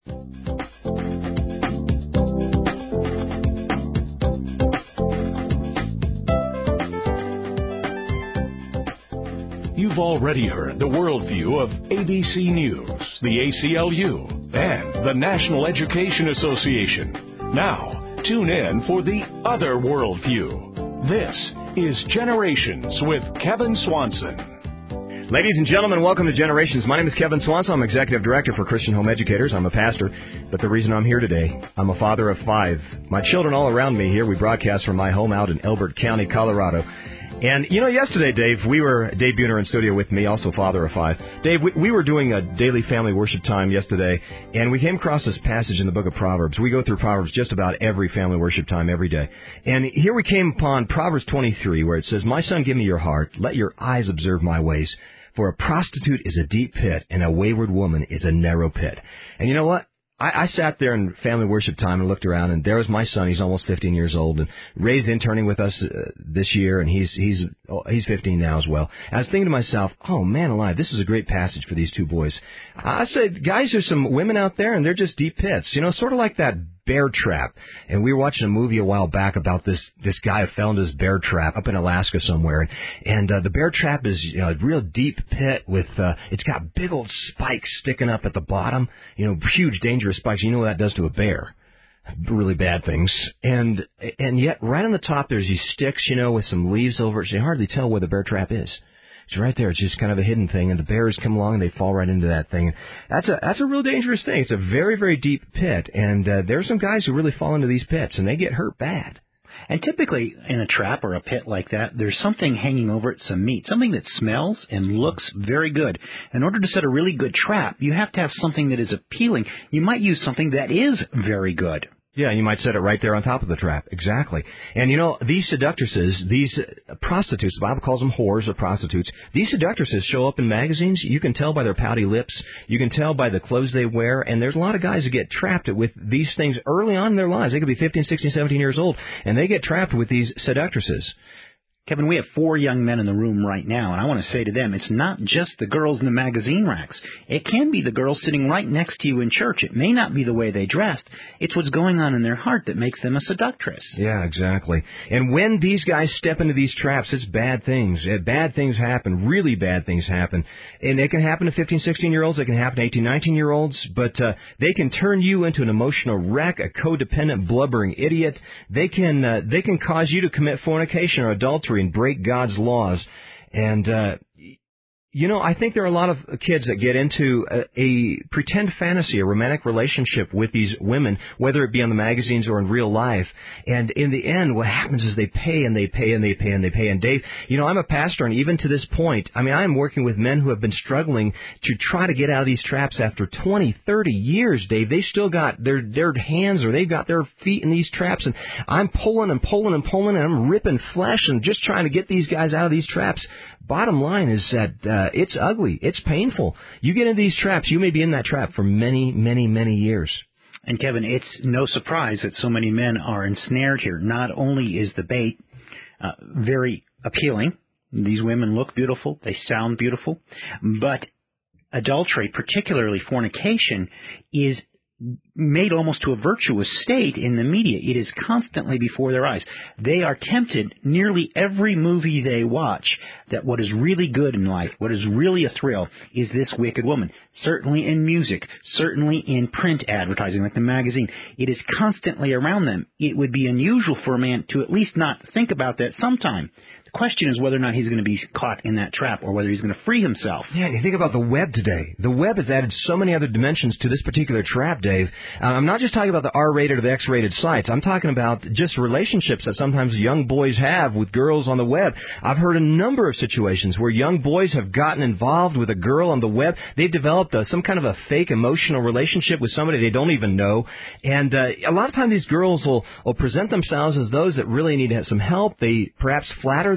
You've already heard the worldview of ABC News, the ACLU, and the National Education Association. Now, tune in for the other worldview. This is Generations with Kevin Swanson. Ladies and gentlemen, welcome to Generations. My name is Kevin Swanson. I'm Executive Director for Christian Home Educators. I'm a pastor, but the reason I'm here today, I'm a father of 5. My children all around me here. We broadcast from my home out in Elbert County, Colorado. And, you know, yesterday, Dave Buhner in studio with me, also father of 5. Dave, we were doing a daily family worship time yesterday, and we came across this passage in the book of Proverbs. We go through Proverbs just about every family worship time every day. And here we came upon Proverbs 23, where it says, "My son, give me your heart. Let your eyes observe my ways. For a prostitute is a deep pit, and a wayward woman is a narrow pit." And you know what? I sat there in family worship time and looked around, and there was my son. He's almost 15 years old, and Ray's interning with us this year, and he's 15 now as well. And I was thinking to myself, oh, man alive, this is a great passage for these two boys. I said, guys, there's some women out there, and they're just deep pits, you know, sort of like that bear trap. And we were watching a movie a while back about this guy who fell into this bear trap up in Alaska somewhere. And the bear trap is, you know, a real deep pit with, it's got big old spikes sticking up at the bottom, you know, huge dangerous spikes. You know what that does to a bear? Really bad things. And yet right on the top there's these sticks, you know, with some leaves over it. So you hardly tell where the bear trap is. It's right there. It's just kind of a hidden thing, and the bears come along and they fall right into that thing. That's a real dangerous thing. It's a very, very deep pit, and there's some guys who really fall into these pits, and they get hurt bad. And typically in a trap or a pit like that, there's something hanging over it, some meat, something that smells and looks very good. In order to set a really good trap, you have to have something that is appealing. You might use something that is very good. Yeah, you might set it right there on top of the trap. Exactly. And, you know, these seductresses, these prostitutes, the Bible calls them whores or prostitutes, these seductresses show up in magazines. You can tell by their pouty lips. You can tell by the clothes they wear. And there's a lot of guys that get trapped with these things early on in their lives. They could be 15, 16, 17 years old, and they get trapped with these seductresses. Kevin, we have 4 young men in the room right now, and I want to say to them, it's not just the girls in the magazine racks. It can be the girls sitting right next to you in church. It may not be the way they dressed. It's what's going on in their heart that makes them a seductress. Yeah, exactly. And when these guys step into these traps, it's bad things. Bad things happen. Really bad things happen. And it can happen to 15, 16-year-olds. It can happen to 18, 19-year-olds. But they can turn you into an emotional wreck, a codependent, blubbering idiot. They can cause you to commit fornication or adultery and break God's laws. And, you know, I think there are a lot of kids that get into a pretend fantasy, a romantic relationship with these women, whether it be on the magazines or in real life. And in the end, what happens is they pay and they pay and they pay and they pay. And Dave, you know, I'm a pastor, and even to this point, I mean, I'm working with men who have been struggling to try to get out of these traps after 20, 30 years, Dave. They still got their hands or they've got their feet in these traps, and I'm pulling and pulling and pulling, and I'm ripping flesh and just trying to get these guys out of these traps. Bottom line is that it's ugly. It's painful. You get into these traps, you may be in that trap for many, many, many years. And, Kevin, it's no surprise that so many men are ensnared here. Not only is the bait very appealing, these women look beautiful, they sound beautiful, but adultery, particularly fornication, is made almost to a virtuous state in the media. It is constantly before their eyes. They are tempted nearly every movie they watch that what is really good in life, what is really a thrill, is this wicked woman. Certainly in music, certainly in print advertising like the magazine. It is constantly around them. It would be unusual for a man to at least not think about that sometime. The question is whether or not he's going to be caught in that trap or whether he's going to free himself. Yeah, you think about the web today. The web has added so many other dimensions to this particular trap, Dave. I'm not just talking about the R-rated or the X-rated sites. I'm talking about just relationships that sometimes young boys have with girls on the web. I've heard a number of situations where young boys have gotten involved with a girl on the web. They've developed some kind of a fake emotional relationship with somebody they don't even know. And a lot of times these girls will present themselves as those that really need some help. They perhaps flatter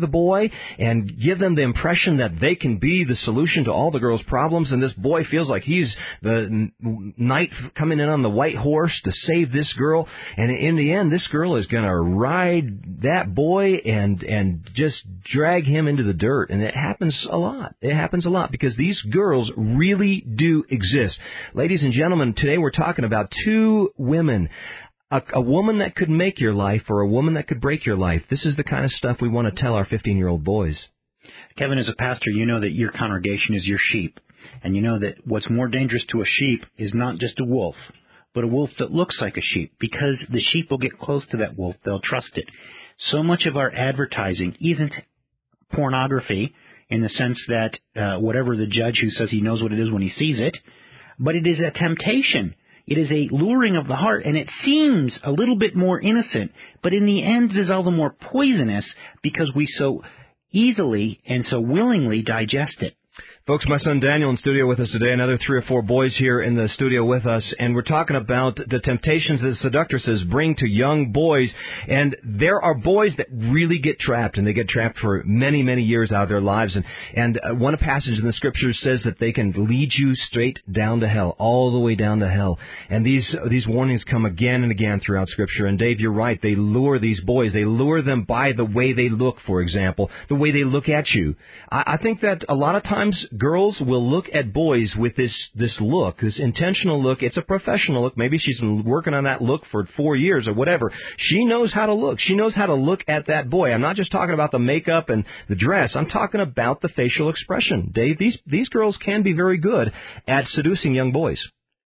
the boy and give them the impression that they can be the solution to all the girl's problems, and this boy feels like he's the knight coming in on the white horse to save this girl, and in the end, this girl is going to ride that boy and just drag him into the dirt, and it happens a lot. It happens a lot because these girls really do exist. Ladies and gentlemen, today we're talking about two women. A woman that could make your life or a woman that could break your life. This is the kind of stuff we want to tell our 15-year-old boys. Kevin, as a pastor, you know that your congregation is your sheep. And you know that what's more dangerous to a sheep is not just a wolf, but a wolf that looks like a sheep. Because the sheep will get close to that wolf. They'll trust it. So much of our advertising isn't pornography in the sense that whatever the judge who says he knows what it is when he sees it, but it is a temptation. It is a luring of the heart, and it seems a little bit more innocent, but in the end it is all the more poisonous because we so easily and so willingly digest it. Folks, my son Daniel in studio with us today, another 3 or 4 boys here in the studio with us, and we're talking about the temptations that seductresses bring to young boys. And there are boys that really get trapped, and they get trapped for many, many years out of their lives. And one passage in the Scriptures says that they can lead you straight down to hell, all the way down to hell. And these warnings come again and again throughout Scripture. And Dave, you're right. They lure these boys. They lure them by the way they look, for example, the way they look at you. I think that a lot of times girls will look at boys with this look, this intentional look. It's a professional look. Maybe she's been working on that look for 4 years or whatever. She knows how to look. She knows how to look at that boy. I'm not just talking about the makeup and the dress. I'm talking about the facial expression. Dave, these girls can be very good at seducing young boys.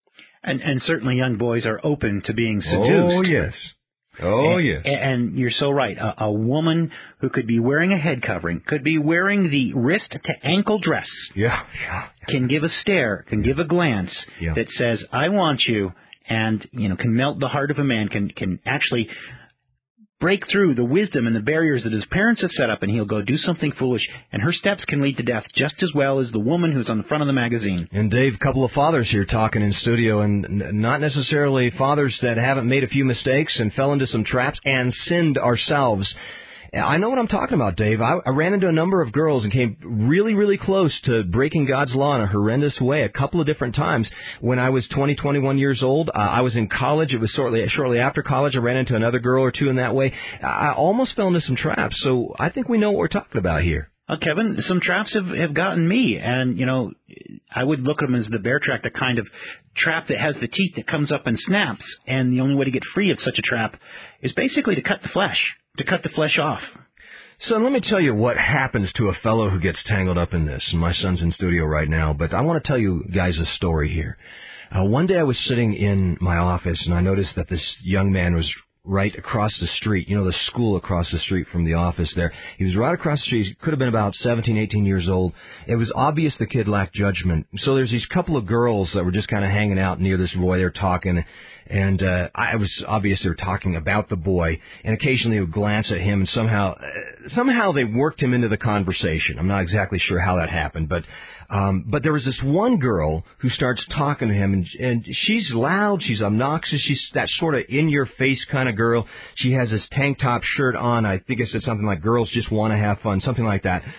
And certainly young boys are open to being seduced. Oh, yes. Oh, yes. And you're so right. A woman who could be wearing a head covering, could be wearing the wrist-to-ankle dress, can give a stare, can give a glance that says, I want you, and can melt the heart of a man, can actually break through the wisdom and the barriers that his parents have set up, and he'll go do something foolish, and her steps can lead to death just as well as the woman who's on the front of the magazine. And Dave, a couple of fathers here talking in studio, and not necessarily fathers that haven't made a few mistakes and fell into some traps and sinned ourselves. I know what I'm talking about, Dave. I ran into a number of girls and came really, really close to breaking God's law in a horrendous way a couple of different times. When I was 21 years old, I was in college. It was shortly after college. I ran into another girl or two in that way. I almost fell into some traps. So I think we know what we're talking about here. Kevin, some traps have gotten me, and, I would look at them as the bear trap, the kind of trap that has the teeth that comes up and snaps, and the only way to get free of such a trap is basically to cut the flesh off. So let me tell you what happens to a fellow who gets tangled up in this. My son's in studio right now, but I want to tell you guys a story here. One day I was sitting in my office, and I noticed that this young man was right across the street, the school across the street from the office there. He was right across the street. He could have been about 17, 18 years old. It was obvious the kid lacked judgment. So there's these couple of girls that were just kind of hanging out near this boy. They're talking, and I was obvious they were talking about the boy, and occasionally they would glance at him, and somehow they worked him into the conversation. I'm not exactly sure how that happened, but there was this one girl who starts talking to him, and she's loud, she's obnoxious, she's that sort of in-your-face kind of girl. She has this tank top shirt on. I think it said something like, girls just want to have fun, something like that.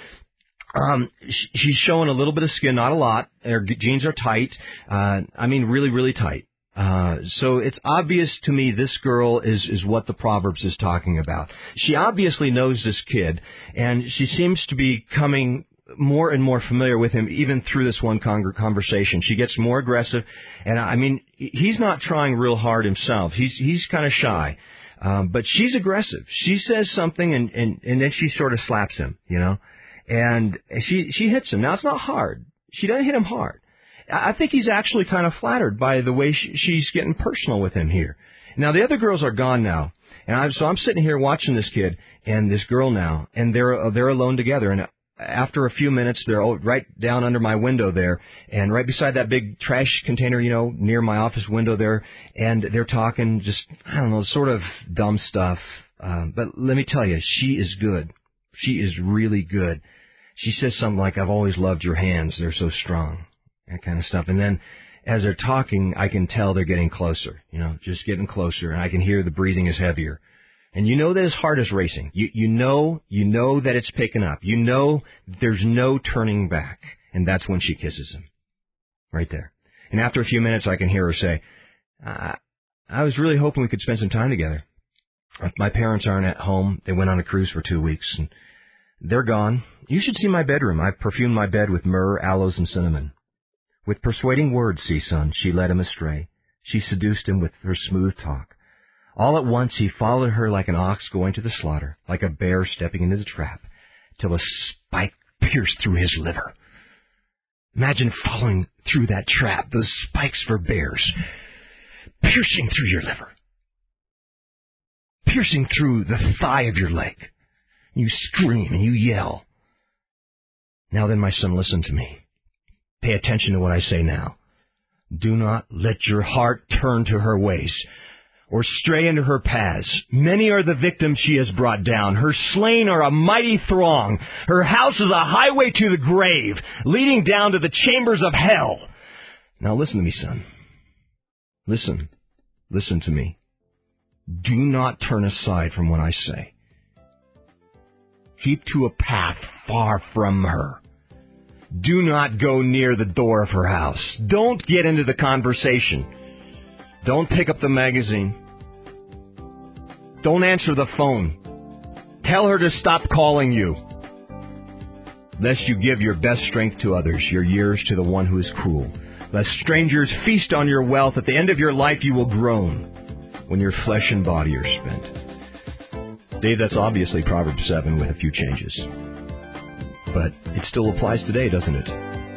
She's showing a little bit of skin, not a lot. Her jeans are tight. Really, really tight. So it's obvious to me this girl is what the Proverbs is talking about. She obviously knows this kid, and she seems to be coming more and more familiar with him even through this one conversation. She gets more aggressive, and he's not trying real hard himself. He's kind of shy, but she's aggressive. She says something, and then she sort of slaps him, and she hits him. Now, it's not hard. She doesn't hit him hard. I think he's actually kind of flattered by the way she's getting personal with him here. Now, the other girls are gone now, and so I'm sitting here watching this kid and this girl now, and they're alone together. And after a few minutes, they're right down under my window there, and right beside that big trash container, near my office window there, and they're talking just, sort of dumb stuff. But let me tell you, she is good. She is really good. She says something like, I've always loved your hands. They're so strong. That kind of stuff. And then as they're talking, I can tell they're getting closer, just getting closer. And I can hear the breathing is heavier. And you know that his heart is racing. You know that it's picking up. You know there's no turning back. And that's when she kisses him. Right there. And after a few minutes, I can hear her say, I was really hoping we could spend some time together. My parents aren't at home. They went on a cruise for 2 weeks, and they're gone. You should see my bedroom. I've perfumed my bed with myrrh, aloes, and cinnamon. With persuading words, see, son, she led him astray. She seduced him with her smooth talk. All at once he followed her like an ox going to the slaughter, like a bear stepping into the trap, till a spike pierced through his liver. Imagine following through that trap, those spikes for bears, piercing through your liver, piercing through the thigh of your leg. You scream and you yell. Now then, my son, listen to me. Pay attention to what I say now. Do not let your heart turn to her ways or stray into her paths. Many are the victims she has brought down. Her slain are a mighty throng. Her house is a highway to the grave, leading down to the chambers of hell. Now listen to me, son. Listen. Listen to me. Do not turn aside from what I say. Keep to a path far from her. Do not go near the door of her house. Don't get into the conversation. Don't pick up the magazine. Don't answer the phone. Tell her to stop calling you. Lest you give your best strength to others, your years to the one who is cruel. Lest strangers feast on your wealth. At the end of your life you will groan when your flesh and body are spent. Dave, that's obviously Proverbs 7 with a few changes. But it still applies today, doesn't it?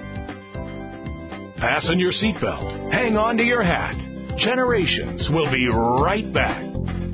Fasten your seatbelt. Hang on to your hat. Generations will be right back.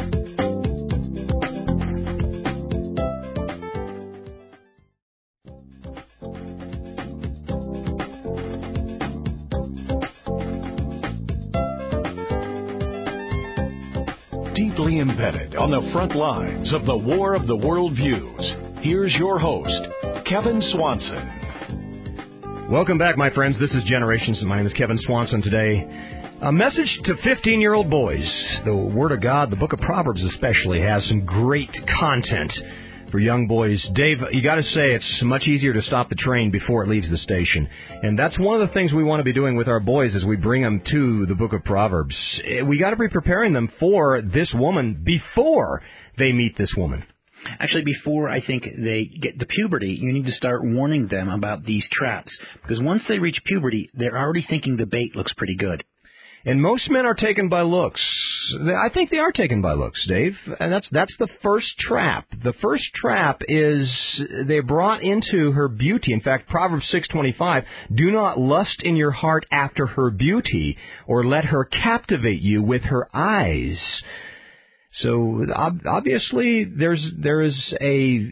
Deeply embedded on the front lines of the War of the Worldviews, here's your host, Kevin Swanson. Welcome back, my friends. This is Generations, and my name is Kevin Swanson today. A message to 15-year-old boys. The Word of God, the book of Proverbs especially, has some great content for young boys. Dave, you got to say it's much easier to stop the train before it leaves the station. And that's one of the things we want to be doing with our boys as we bring them to the book of Proverbs. We got to be preparing them for this woman before they meet this woman. Actually, before I think they get to puberty, you need to start warning them about these traps. Because once they reach puberty, they're already thinking the bait looks pretty good. And most men are taken by looks. I think they are taken by looks, Dave. And that's the first trap. The first trap is they're brought into her beauty. In fact, Proverbs 6:25, do not lust in your heart after her beauty, or let her captivate you with her eyes. So obviously there's a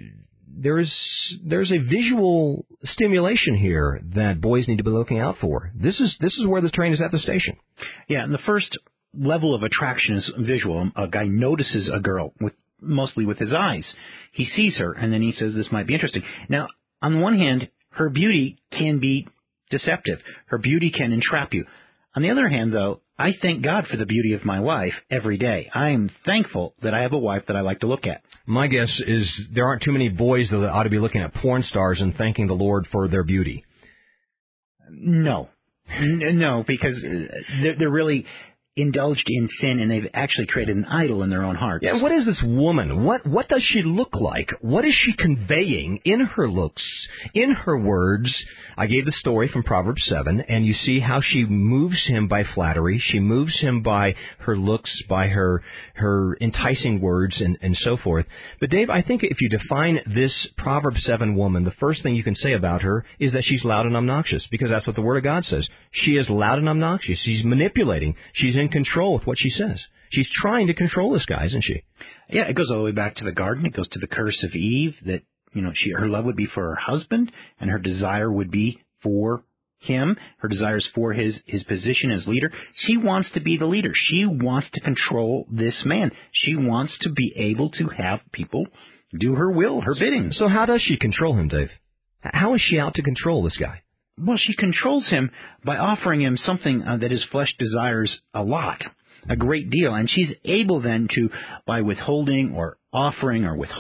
visual stimulation here that boys need to be looking out for. This is where the train is at the station. Yeah, and the first level of attraction is visual. A guy notices a girl mostly with his eyes. He sees her, and then he says, this might be interesting. Now, on the one hand, her beauty can be deceptive. Her beauty can entrap you. On the other hand, though, I thank God for the beauty of my wife every day. I am thankful that I have a wife that I like to look at. My guess is there aren't too many boys that ought to be looking at porn stars and thanking the Lord for their beauty. No, because they're really indulged in sin, and they've actually created an idol in their own hearts. Yeah, what is this woman? What does she look like? What is she conveying in her looks, in her words? I gave the story from Proverbs 7, and you see how she moves him by flattery. She moves him by her looks, by her enticing words, and so forth. But Dave, I think if you define this Proverbs 7 woman, the first thing you can say about her is that she's loud and obnoxious, because that's what the Word of God says. She is loud and obnoxious. She's manipulating. She's in control with what she says. She's trying to control this guy, isn't she? Yeah, it goes all the way back to the garden. It goes to the curse of Eve, that her love would be for her husband, and her desire would be for him. Her desire is for his position as leader. She wants to be the leader. She wants to control this man. She wants to be able to have people do her will, her bidding. So how does she control him, Dave? How is she out to control this guy? Well, she controls him by offering him something that his flesh desires a lot. a great deal. And she's able then to, by withholding or offering,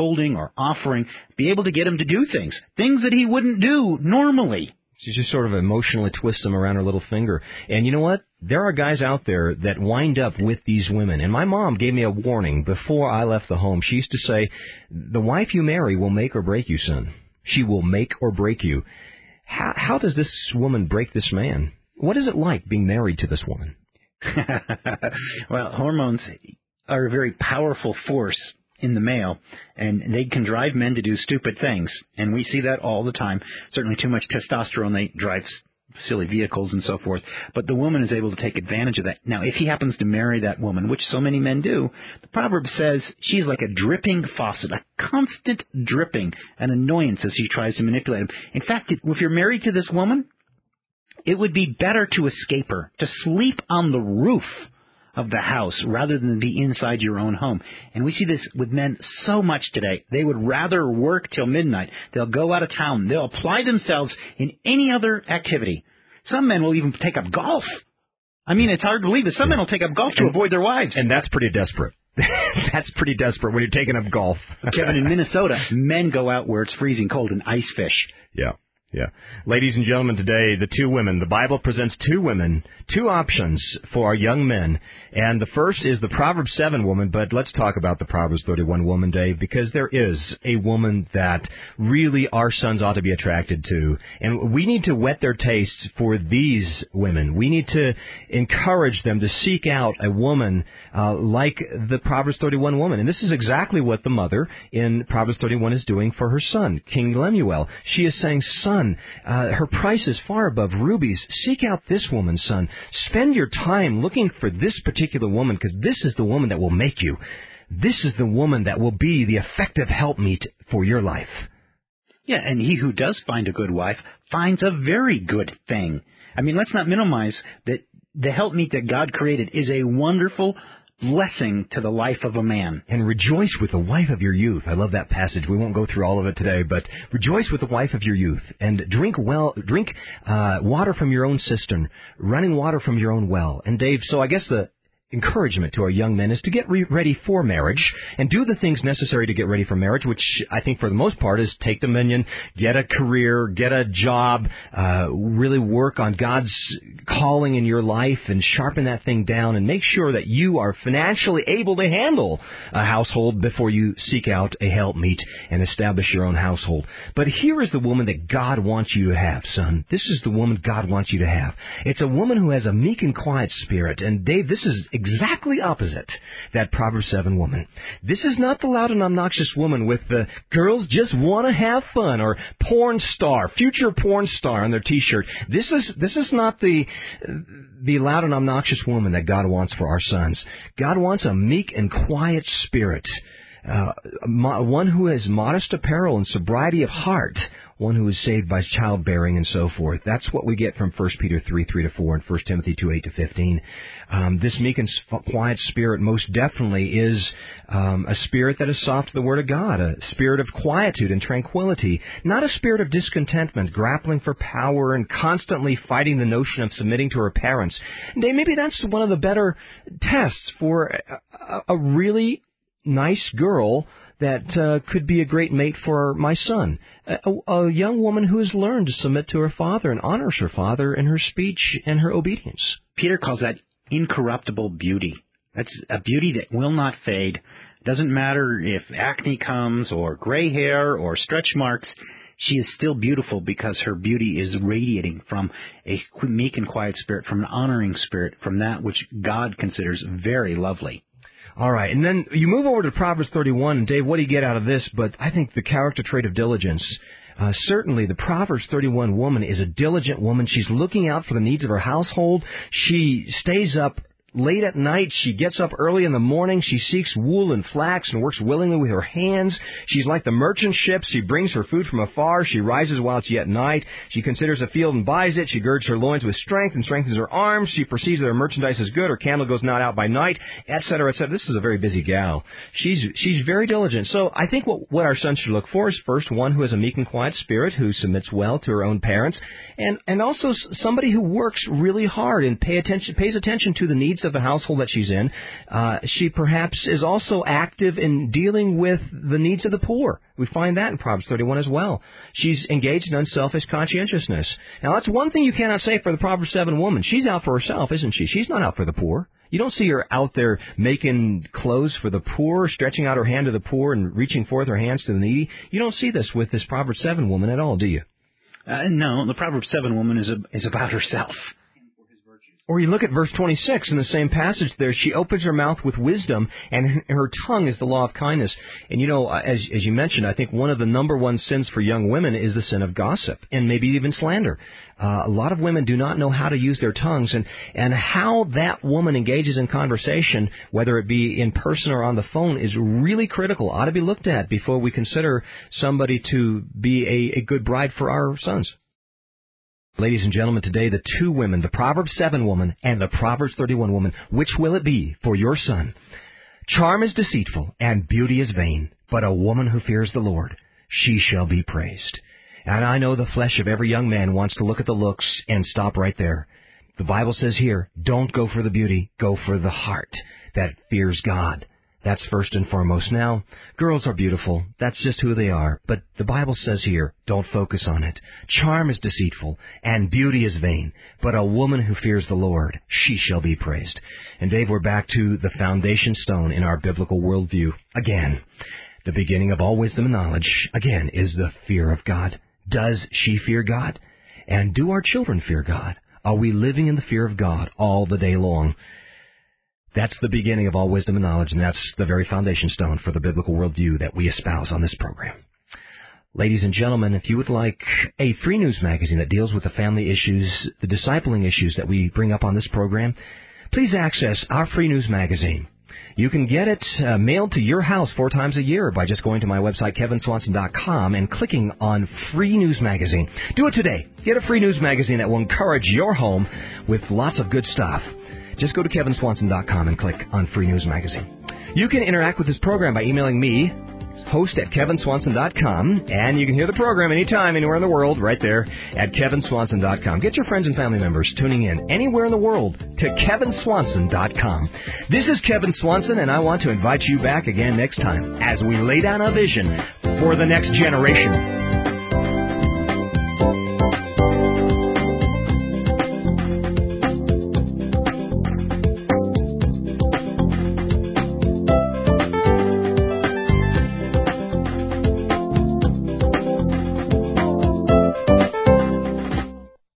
be able to get him to do things that he wouldn't do normally. She just sort of emotionally twists them around her little finger. And you know what? There are guys out there that wind up with these women. And my mom gave me a warning before I left the home. She used to say, the wife you marry will make or break you, son. She will make or break you. How does this woman break this man? What is it like being married to this woman? Well, hormones are a very powerful force in the male, and they can drive men to do stupid things. And we see that all the time. Certainly too much testosterone, they drive silly vehicles and so forth. But the woman is able to take advantage of that. Now, if he happens to marry that woman, which so many men do, the proverb says she's like a dripping faucet, a constant dripping, an annoyance as he tries to manipulate him. In fact, if you're married to this woman, it would be better to escape her, to sleep on the roof of the house rather than be inside your own home. And we see this with men so much today. They would rather work till midnight. They'll go out of town. They'll apply themselves in any other activity. Some men will even take up golf. I mean, it's hard to believe that some men will take up golf to avoid their wives. And that's pretty desperate. That's pretty desperate when you're taking up golf. Kevin, in Minnesota, men go out where it's freezing cold and ice fish. Yeah. Yeah. Ladies and gentlemen, today, the Bible presents two women, two options for our young men. And the first is the Proverbs 7 woman, but let's talk about the Proverbs 31 woman, Dave, because there is a woman that really our sons ought to be attracted to. And we need to whet their tastes for these women. We need to encourage them to seek out a woman like the Proverbs 31 woman. And this is exactly what the mother in Proverbs 31 is doing for her son, King Lemuel. She is saying, son, her price is far above rubies. Seek out this woman, son. Spend your time looking for this particular woman, because this is the woman that will make you. This is the woman that will be the effective helpmeet for your life. Yeah, and he who does find a good wife finds a very good thing. I mean, let's not minimize that the helpmeet that God created is a wonderful blessing to the life of a man. And rejoice with the wife of your youth. I love that passage. We won't go through all of it today, but rejoice with the wife of your youth, and drink water from your own cistern, running water from your own well. And Dave, so I guess the encouragement to our young men is to get ready for marriage and do the things necessary to get ready for marriage, which I think for the most part is take dominion, get a career, get a job, really work on God's calling in your life and sharpen that thing down and make sure that you are financially able to handle a household before you seek out a helpmeet and establish your own household. But here is the woman that God wants you to have, son. This is the woman God wants you to have. It's a woman who has a meek and quiet spirit. And Dave, this is exactly opposite that Proverbs 7 woman. This is not the loud and obnoxious woman with the girls just want to have fun or porn star, future porn star on their T-shirt. This is not the loud and obnoxious woman that God wants for our sons. God wants a meek and quiet spirit, one who has modest apparel and sobriety of heart, one who is saved by childbearing and so forth. That's what we get from 1 Peter 3:3-4 and 1 Timothy 2:8-15. This meek and quiet spirit most definitely is a spirit that is soft to the Word of God, a spirit of quietude and tranquility, not a spirit of discontentment, grappling for power and constantly fighting the notion of submitting to her parents. And maybe that's one of the better tests for a really nice girl that could be a great mate for my son. A young woman who has learned to submit to her father and honors her father in her speech and her obedience. Peter calls that incorruptible beauty. That's a beauty that will not fade. Doesn't matter if acne comes or gray hair or stretch marks. She is still beautiful because her beauty is radiating from a meek and quiet spirit, from an honoring spirit, from that which God considers very lovely. All right, and then you move over to Proverbs 31, and Dave, what do you get out of this? But I think the character trait of diligence. Certainly, the Proverbs 31 woman is a diligent woman. She's looking out for the needs of her household. She stays up late at night. She gets up early in the morning. She seeks wool and flax and works willingly with her hands. She's like the merchant ships. She brings her food from afar. She rises while it's yet night. She considers a field and buys it. She girds her loins with strength and strengthens her arms. She perceives that her merchandise is good. Her candle goes not out by night, etc., etc. This is a very busy gal. She's very diligent. So I think what our son should look for is first one who has a meek and quiet spirit, who submits well to her own parents, and also somebody who works really hard and pays attention to the needs of the household that she's in. She perhaps is also active in dealing with the needs of the poor. We find that in Proverbs 31 as well. She's engaged in unselfish conscientiousness. Now, that's one thing you cannot say for the Proverbs 7 woman. She's out for herself, isn't she? She's not out for the poor. You don't see her out there making clothes for the poor, stretching out her hand to the poor and reaching forth her hands to the needy. You don't see this with this Proverbs 7 woman at all, do you? No, the Proverbs 7 woman is about herself. Or you look at verse 26 in the same passage there. She opens her mouth with wisdom, and her tongue is the law of kindness. And, you know, as you mentioned, I think one of the number one sins for young women is the sin of gossip and maybe even slander. A lot of women do not know how to use their tongues, and how that woman engages in conversation, whether it be in person or on the phone, is really critical, ought to be looked at before we consider somebody to be a good bride for our sons. Ladies and gentlemen, today the two women, the Proverbs 7 woman and the Proverbs 31 woman, which will it be for your son? Charm is deceitful and beauty is vain, but a woman who fears the Lord, she shall be praised. And I know the flesh of every young man wants to look at the looks and stop right there. The Bible says here, don't go for the beauty, go for the heart that fears God. That's first and foremost. Now, girls are beautiful. That's just who they are. But the Bible says here, don't focus on it. Charm is deceitful, and beauty is vain. But a woman who fears the Lord, she shall be praised. And Dave, we're back to the foundation stone in our biblical worldview. Again, the beginning of all wisdom and knowledge, again, is the fear of God. Does she fear God? And do our children fear God? Are we living in the fear of God all the day long? That's the beginning of all wisdom and knowledge, and that's the very foundation stone for the biblical worldview that we espouse on this program. Ladies and gentlemen, if you would like a free news magazine that deals with the family issues, the discipling issues that we bring up on this program, please access our free news magazine. You can get it mailed to your house 4 times a year by just going to my website, kevinswanson.com, and clicking on Free News Magazine. Do it today. Get a free news magazine that will encourage your home with lots of good stuff. Just go to kevinswanson.com and click on Free News Magazine. You can interact with this program by emailing me, host@kevinswanson.com, and you can hear the program anytime, anywhere in the world, right there at kevinswanson.com. Get your friends and family members tuning in anywhere in the world to kevinswanson.com. This is Kevin Swanson, and I want to invite you back again next time as we lay down a vision for the next generation.